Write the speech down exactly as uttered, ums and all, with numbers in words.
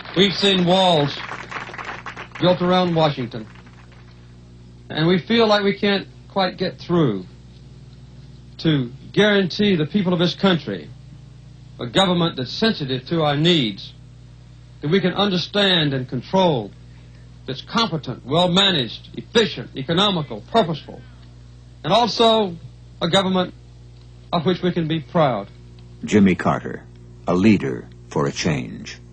We've seen walls built around Washington, and we feel like we can't quite get through to guarantee the people of this country a government that's sensitive to our needs, that we can understand and control, that's competent, well-managed, efficient, economical, purposeful, and also a government of which we can be proud. Jimmy Carter, a leader for a change.